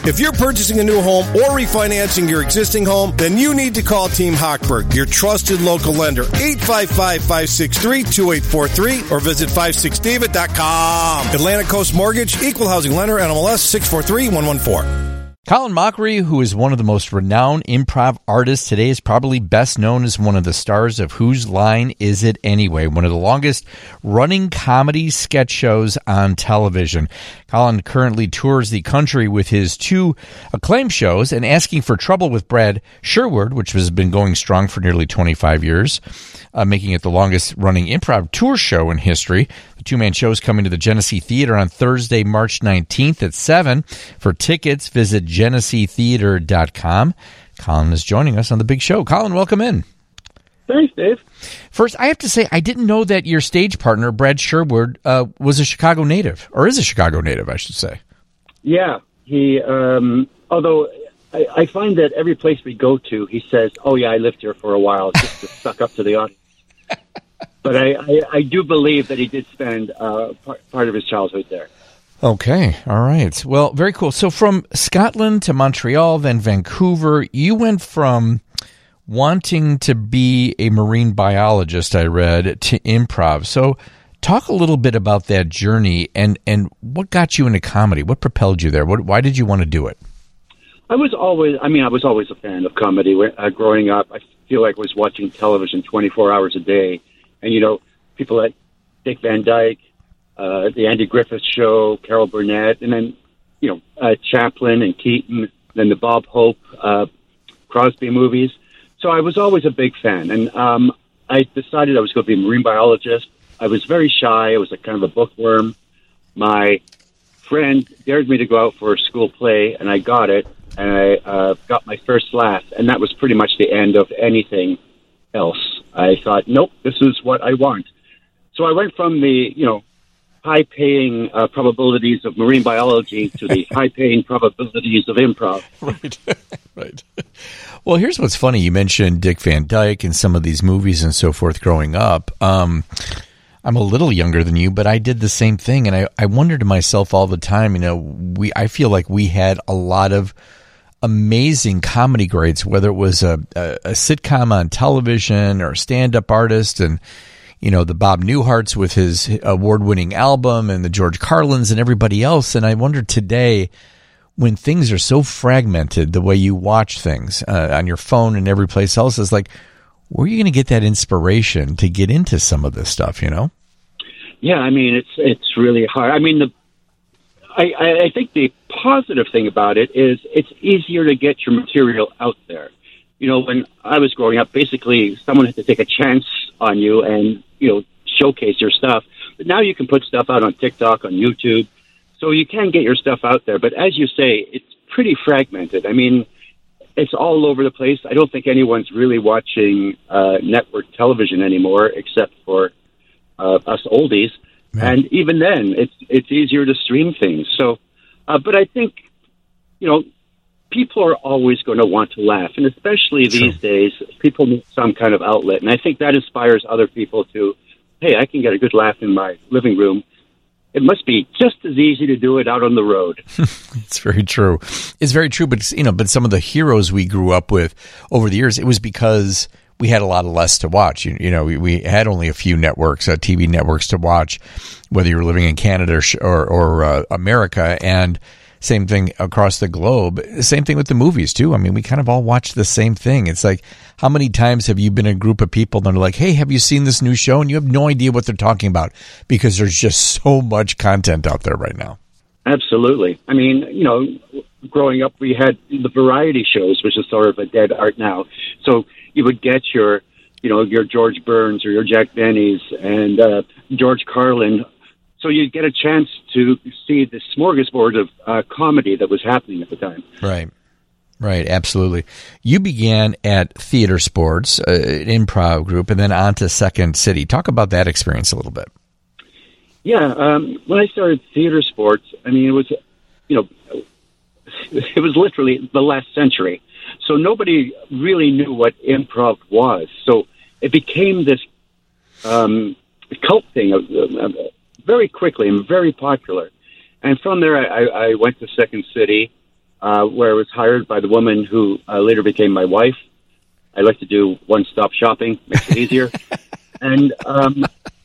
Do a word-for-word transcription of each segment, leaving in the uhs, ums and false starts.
If you're purchasing a new home or refinancing your existing home, then you need to call Team Hochberg, your trusted local lender. eight five five, five six three, two eight four three or visit five six david dot com. Atlantic Coast Mortgage, Equal Housing Lender, N M L S six four three one one four. Colin Mochrie, who is one of the most renowned improv artists today, is probably best known as one of the stars of Whose Line Is It Anyway?, one of the longest running comedy sketch shows on television. Colin currently tours the country with his two acclaimed shows and Asking for Trouble with Brad Sherwood, which has been going strong for nearly twenty-five years, uh, making it the longest running improv tour show in history. The two-man show is coming to the Genesee Theater on Thursday, March nineteenth at seven. For tickets, visit genesee theater dot com. Colin is joining us on The Big Show. Colin, welcome in. Thanks, Dave. First, I have to say, I didn't know that your stage partner, Brad Sherwood, uh, was a Chicago native, or is a Chicago native, I should say. Yeah, he, um, although I, I find that every place we go to, he says, oh, yeah, I lived here for a while, just to suck up to the audience. But I, I, I do believe that he did spend uh, part, part of his childhood there. Okay, all right. Well, very cool. So from Scotland to Montreal, then Vancouver, you went from wanting to be a marine biologist, I read, to improv. So talk a little bit about that journey and, and what got you into comedy. What propelled you there? What, why did you want to do it? I was always, I mean, I was always a fan of comedy. Uh, growing up, I feel like I was watching television twenty-four hours a day. And, you know, people like Dick Van Dyke, uh, the Andy Griffith Show, Carol Burnett, and then, you know, uh, Chaplin and Keaton, then the Bob Hope, uh, Crosby movies. So I was always a big fan. And um, I decided I was going to be a marine biologist. I was very shy. I was a kind of a bookworm. My friend dared me to go out for a school play, and I got it. And I uh, got my first laugh. And that was pretty much the end of anything else. I thought, nope, this is what I want. So I went from the, you know, high-paying uh, probabilities of marine biology to the high-paying probabilities of improv. Right, right. Well, here's what's funny. You mentioned Dick Van Dyke and some of these movies and so forth growing up. Um, I'm a little younger than you, but I did the same thing, and I, I wonder to myself all the time, you know, we I feel like we had a lot of amazing comedy greats, whether it was a, a, a sitcom on television or a stand-up artist, and you know the Bob Newharts with his award-winning album, and the George Carlins and everybody else. And I wonder today, when things are so fragmented, the way you watch things uh, on your phone and every place else, is like, where are you going to get that inspiration to get into some of this stuff? You know? Yeah, I mean it's it's really hard. I mean the. I, I think the positive thing about it is it's easier to get your material out there. You know, when I was growing up, basically someone had to take a chance on you and, you know, showcase your stuff. But now you can put stuff out on TikTok, on YouTube, so you can get your stuff out there. But as you say, it's pretty fragmented. I mean, it's all over the place. I don't think anyone's really watching uh, network television anymore except for uh, us oldies. Man. And even then, it's it's easier to stream things. So, uh, but I think, you know, people are always going to want to laugh, and especially these True. days, people need some kind of outlet. And I think that inspires other people to, hey, I can get a good laugh in my living room. It must be just as easy to do it out on the road. It's very true. It's very true. But you know, but some of the heroes we grew up with over the years, it was because we had a lot of less to watch. You, you know, we, we had only a few networks, uh, T V networks to watch, whether you were living in Canada or or, or uh, America, and same thing across the globe. Same thing with the movies too. I mean, we kind of all watch the same thing. It's like, how many times have you been in a group of people that are like, "Hey, have you seen this new show?" And you have no idea what they're talking about because there's just so much content out there right now. Absolutely. I mean, you know, growing up, we had the variety shows, which is sort of a dead art now. So you would get your, you know, your George Burns or your Jack Benny's and uh, George Carlin. So you'd get a chance to see the smorgasbord of uh, comedy that was happening at the time. Right. Right, absolutely. You began at Theater Sports, uh, an improv group, and then on to Second City. Talk about that experience a little bit. Yeah, um, when I started Theater Sports, I mean, it was, you know, it was literally the last century. So nobody really knew what improv was. So it became this um, cult thing of, uh, very quickly and very popular. And from there, I, I went to Second City. uh, where I was hired by the woman who uh, later became my wife. I like to do one-stop shopping, makes it easier. and um,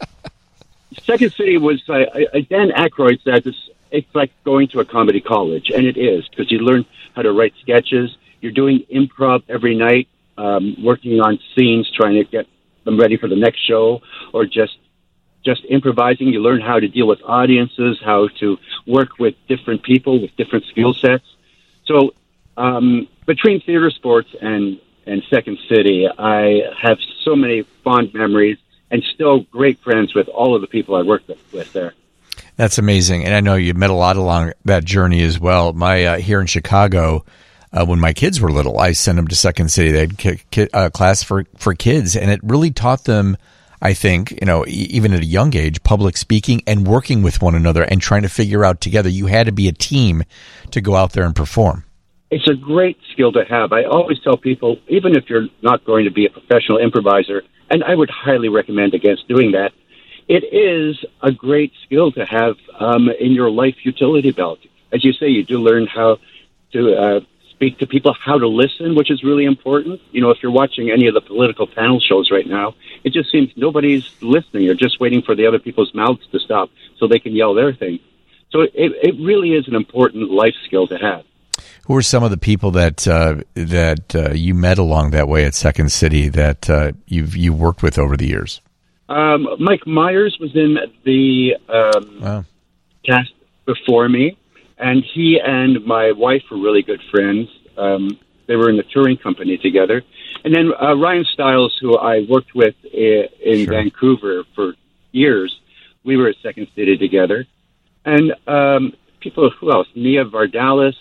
Second City was, uh, I, Dan Aykroyd said, this, it's like going to a comedy college, and it is, because you learn how to write sketches. You're doing improv every night, um, working on scenes, trying to get them ready for the next show, or just just improvising. You learn how to deal with audiences, how to work with different people with different skill sets. So um, between theater sports and, and Second City, I have so many fond memories and still great friends with all of the people I worked with, with there. That's amazing. And I know you met a lot along that journey as well. My uh, here in Chicago, uh, when my kids were little, I sent them to Second City. They had ki- ki- uh, class for, for kids, and it really taught them, I think, you know, e- even at a young age, public speaking and working with one another and trying to figure out together. You had to be a team to go out there and perform. It's a great skill to have. I always tell people, even if you're not going to be a professional improviser, and I would highly recommend against doing that, it is a great skill to have um, in your life utility belt. As you say, you do learn how to uh, speak to people, how to listen, which is really important. You know, if you're watching any of the political panel shows right now, it just seems nobody's listening. You're just waiting for the other people's mouths to stop so they can yell their thing. So it, it really is an important life skill to have. Who are some of the people that uh, that uh, you met along that way at Second City that uh, you've you worked with over the years? Um, Mike Myers was in the um, wow. cast before me, and he and my wife were really good friends. Um, they were in the touring company together. And then uh, Ryan Stiles, who I worked with in, in sure. Vancouver for years, we were at Second City together. And um, people, who else? Nia Vardalos.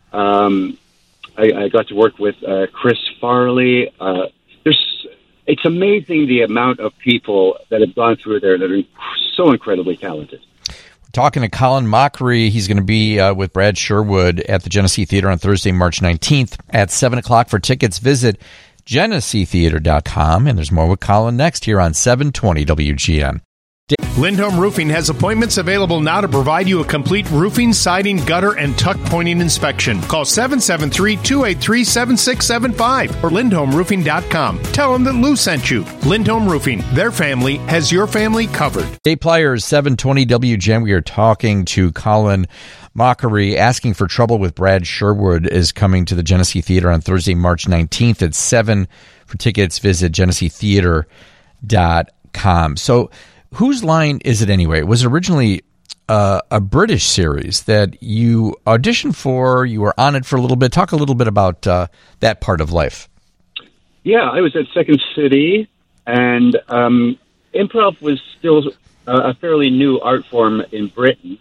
Um, I, I got to work with uh, Chris Farley. Uh, there's, it's amazing the amount of people that have gone through there that are so incredibly talented. We're talking to Colin Mochrie. He's going to be uh, with Brad Sherwood at the Genesee Theater on Thursday, March nineteenth at seven o'clock. For tickets, visit genesee theater dot com. And there's more with Colin next here on seven twenty W G N. Lindholm Roofing has appointments available now to provide you a complete roofing, siding, gutter, and tuck pointing inspection. Call seven seven three, two eight three, seven six seven five or lindholm roofing dot com. Tell them that Lou sent you. Lindholm Roofing, their family has your family covered. Dave Pliers, seven twenty W G N. We are talking to Colin Mochrie. Asking for Trouble with Brad Sherwood is coming to the Genesee Theater on Thursday, March nineteenth at seven. For tickets, visit genesee theater dot com. So, Whose Line Is It Anyway? It was originally uh, a British series that you auditioned for. You were on it for a little bit. Talk a little bit about uh, that part of life. Yeah, I was at Second City, and um, improv was still uh, a fairly new art form in Britain.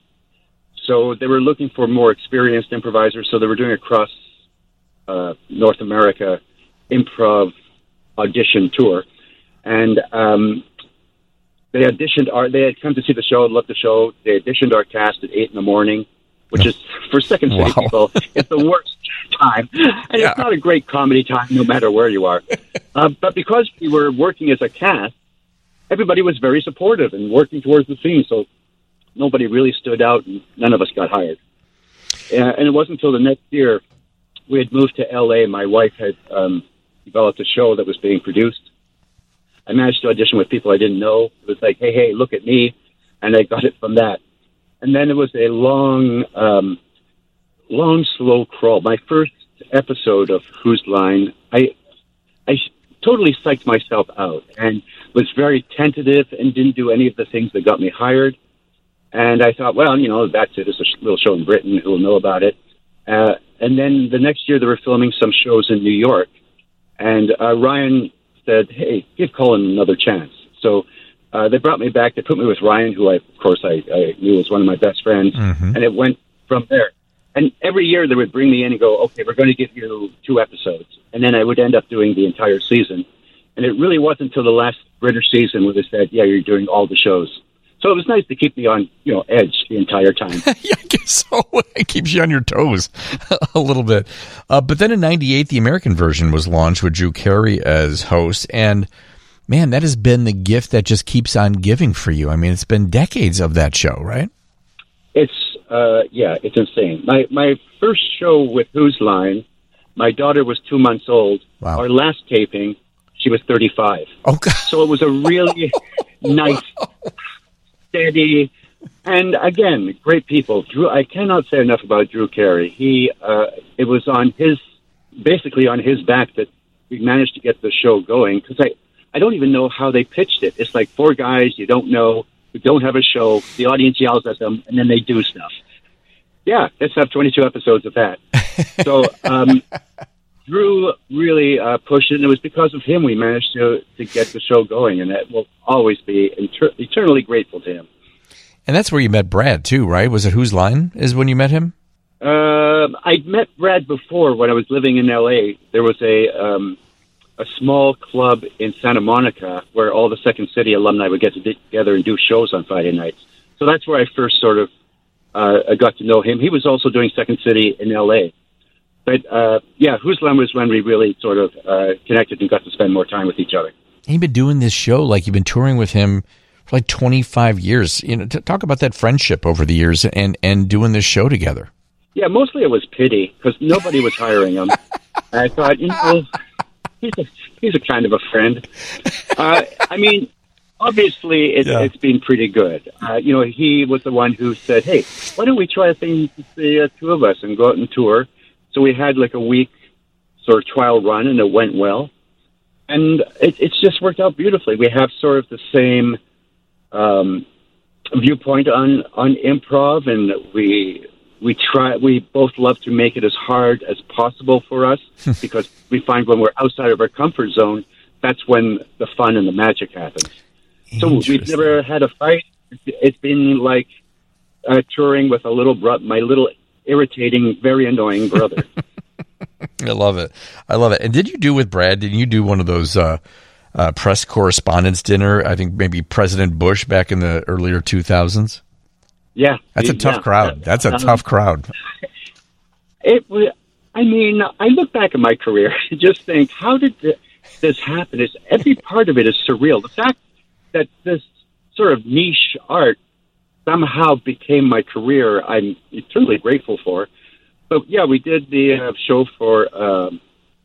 So they were looking for more experienced improvisers, so they were doing a cross uh, North America improv audition tour. And um They auditioned our. They had come to see the show and loved the show. They auditioned our cast at eight in the morning, which is for Second City wow. people, it's the worst time, and yeah. it's not a great comedy time, no matter where you are. uh, but because we were working as a cast, everybody was very supportive and working towards the scene. So nobody really stood out, and none of us got hired. Uh, and it wasn't until the next year we had moved to L A. My wife had um, developed a show that was being produced. I managed to audition with people I didn't know. It was like, hey, hey, look at me. And I got it from that. And then it was a long, um, long, slow crawl. My first episode of Whose Line, I, I totally psyched myself out and was very tentative and didn't do any of the things that got me hired. And I thought, well, you know, that's it. It's a little show in Britain. Who will know about it? Uh, and then the next year they were filming some shows in New York. And uh, Ryan said, hey, give Colin another chance. So uh, they brought me back. They put me with Ryan, who, I, of course, I, I knew was one of my best friends. Mm-hmm. And it went from there. And every year they would bring me in and go, okay, we're going to give you two episodes. And then I would end up doing the entire season. And it really wasn't until the last British season where they said, yeah, you're doing all the shows. So it was nice to keep me on, you know, edge the entire time. Yeah, I guess so. It keeps you on your toes a little bit. Uh, but then in ninety-eight, the American version was launched with Drew Carey as host. And, man, that has been the gift that just keeps on giving for you. I mean, it's been decades of that show, right? It's uh, yeah, it's insane. My my first show with Whose Line, my daughter was two months old. Wow. Our last taping, she was thirty-five. Oh, God. So it was a really nice, steady, and again, great people. Drew, I cannot say enough about Drew Carey. He, uh, it was on his, basically on his back that we managed to get the show going, because I, I don't even know how they pitched it. It's like four guys you don't know, who don't have a show, the audience yells at them, and then they do stuff. Yeah, let's have twenty-two episodes of that. So um, Drew really uh, pushed it, and it was because of him we managed to, to get the show going, and that will always be inter- eternally grateful to him. And that's where you met Brad, too, right? Was it Whose Line is when you met him? Uh, I'd met Brad before when I was living in L A. There was a um, a small club in Santa Monica where all the Second City alumni would get together and do shows on Friday nights. So that's where I first sort of uh, I got to know him. He was also doing Second City in L A. But, uh, yeah, Whose Line was when we really sort of uh, connected and got to spend more time with each other. You've been doing this show, like you've been touring with him for like twenty-five years. You know, t- talk about that friendship over the years and, and doing this show together. Yeah, mostly it was pity because nobody was hiring him. I thought, you know, he's a, he's a kind of a friend. Uh, I mean, obviously it, yeah. it's been pretty good. Uh, you know, he was the one who said, hey, why don't we try a thing with the uh, two of us and go out and tour? So we had like a week sort of trial run, and it went well. And it, it's just worked out beautifully. We have sort of the same um, viewpoint on, on improv, and we we try. We both love to make it as hard as possible for us because we find when we're outside of our comfort zone, that's when the fun and the magic happens. So we've never had a fight. It's been like uh, touring with a little bro- my little irritating, very annoying brother. I love it. I love it. And did you do with Brad, did you do one of those uh, uh, press correspondence dinner? I think maybe President Bush back in the earlier two thousands? Yeah. That's a tough yeah. crowd. That's a um, tough crowd. It was, I mean, I look back at my career and just think, how did this happen? It's, every part of it is surreal. The fact that this sort of niche art somehow became my career, I'm eternally grateful for. But yeah, we did the uh, show for um,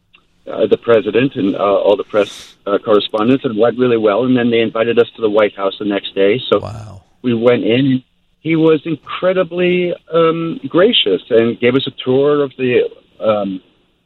uh, the president and uh, all the press uh, correspondents, and it went really well. And then they invited us to the White House the next day. So wow. we went in. He was incredibly um, gracious and gave us a tour of the um,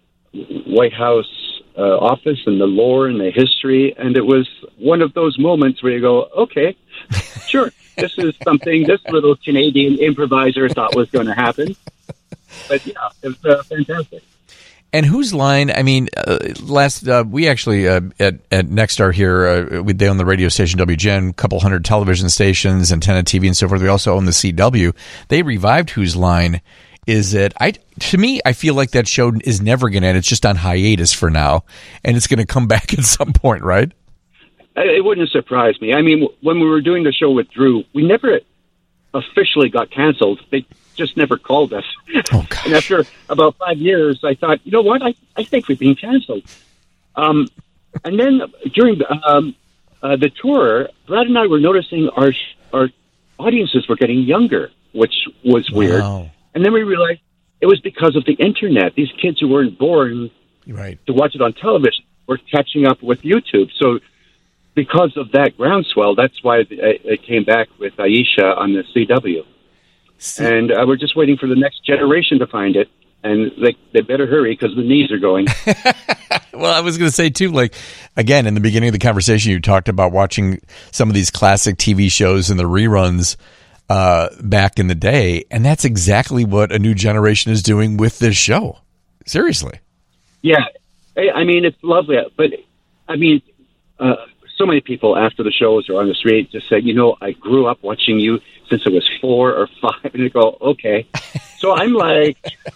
White House uh, office and the lore and the history. And it was one of those moments where you go, okay, sure. This is something this little Canadian improviser thought was going to happen. But, yeah, it was uh, fantastic. And Whose Line, I mean, uh, last uh, we actually, uh, at, at Nexstar here, uh, we, they own the radio station W G N, a couple hundred television stations, Antenna T V and so forth. We also own the C W. They revived Whose Line. Is it, I, to me, I feel like that show is never going to end. It's just on hiatus for now, and it's going to come back at some point, right? It wouldn't surprise me. I mean, when we were doing the show with Drew, we never officially got canceled. They just never called us. Oh, gosh. And after about five years, I thought, you know what? I, I think we've been canceled. Um, and then during the, um, uh, the tour, Brad and I were noticing our our audiences were getting younger, which was weird. Wow. And then we realized it was because of the internet. These kids who weren't born right. to watch it on television were catching up with YouTube. So because of that groundswell, that's why it came back with Aisha on the C W. See. And uh, we're just waiting for the next generation to find it. And they, they better hurry because the knees are going. Well, I was going to say, too, like, again, in the beginning of the conversation, you talked about watching some of these classic T V shows and the reruns uh, back in the day. And that's exactly what a new generation is doing with this show. Seriously. Yeah. I mean, it's lovely. But, I mean, uh, so many people after the shows or on the street just say, you know, I grew up watching you since I was four or five. And they go, okay. So I'm like,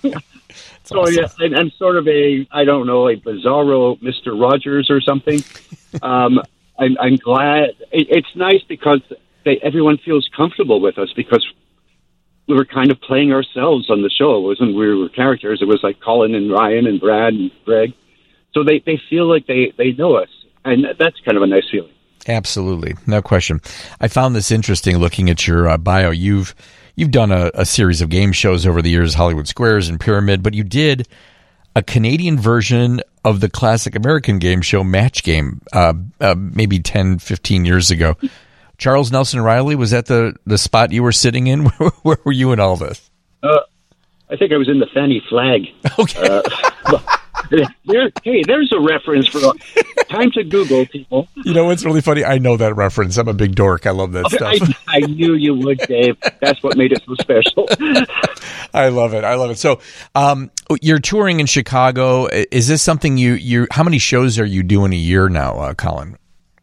so awesome. yeah, I'm, I'm sort of a, I don't know, a bizarro Mister Rogers or something. um, I'm, I'm glad. It, it's nice because they, everyone feels comfortable with us because we were kind of playing ourselves on the show. It wasn't we were characters. It was like Colin and Ryan and Brad and Greg. So they, they feel like they, they know us. And that's kind of a nice feeling. Absolutely. No question. I found this interesting looking at your uh, bio. You've you've done a, a series of game shows over the years, Hollywood Squares and Pyramid, but you did a Canadian version of the classic American game show Match Game, uh, uh, maybe ten, fifteen years ago. Charles Nelson Riley, was that the, the spot you were sitting in? Where, where were you in all this? Uh, I think I was in the Fanny Flag. Okay. Uh, there, hey, there's a reference for time to Google, people. You know what's really funny? I know that reference. I'm a big dork. I love that stuff. I, I knew you would, Dave. That's what made it so special. I love it. I love it. So, um, you're touring in Chicago. Is this something you you? How many shows are you doing a year now, uh, Colin?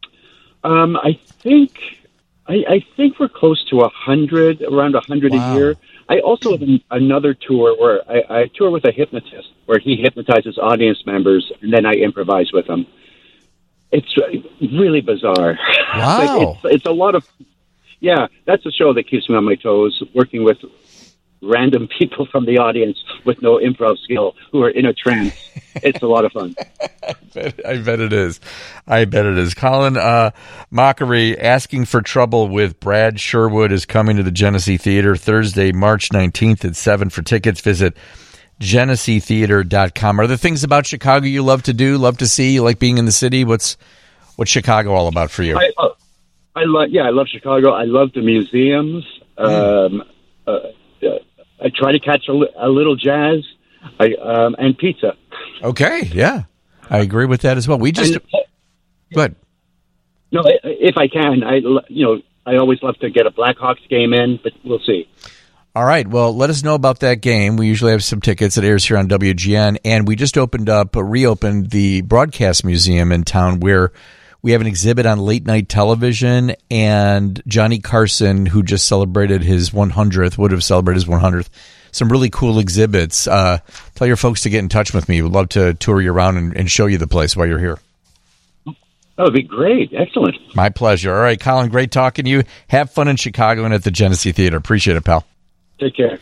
Um, I think I, I think we're close to a hundred, around a hundred Wow. a year. I also have an, another tour where I, I tour with a hypnotist, where he hypnotizes audience members, and then I improvise with them. It's really bizarre. Wow. Like it's, it's a lot of, yeah, that's a show that keeps me on my toes, working with random people from the audience with no improv skill who are in a trance. It's a lot of fun. I, bet, I bet it is. I bet it is. Colin uh, Mochrie, Asking for Trouble with Brad Sherwood is coming to the Genesee Theater Thursday, March nineteenth at seven. For tickets, visit genesee theater dot com. Are there things about Chicago you love to do, love to see? You like being in the city? What's what's Chicago all about for you? I, uh, I love, yeah, I love Chicago. I love the museums. Mm. Um, uh, uh, I try to catch a, a little jazz, I, um, and pizza. Okay, yeah, I agree with that as well. We just, and, go ahead. No, if I can, I you know I always love to get a Blackhawks game in, but we'll see. All right, well, let us know about that game. We usually have some tickets. It airs here on W G N, and we just opened up, uh, reopened the Broadcast Museum in town, where we have an exhibit on late night television, and Johnny Carson, who just celebrated his one hundredth, would have celebrated his one hundredth. Some really cool exhibits. Uh, tell your folks to get in touch with me. We'd love to tour you around and, and show you the place while you're here. That would be great. Excellent. My pleasure. All right, Colin, great talking to you. Have fun in Chicago and at the Genesee Theater. Appreciate it, pal. Take care.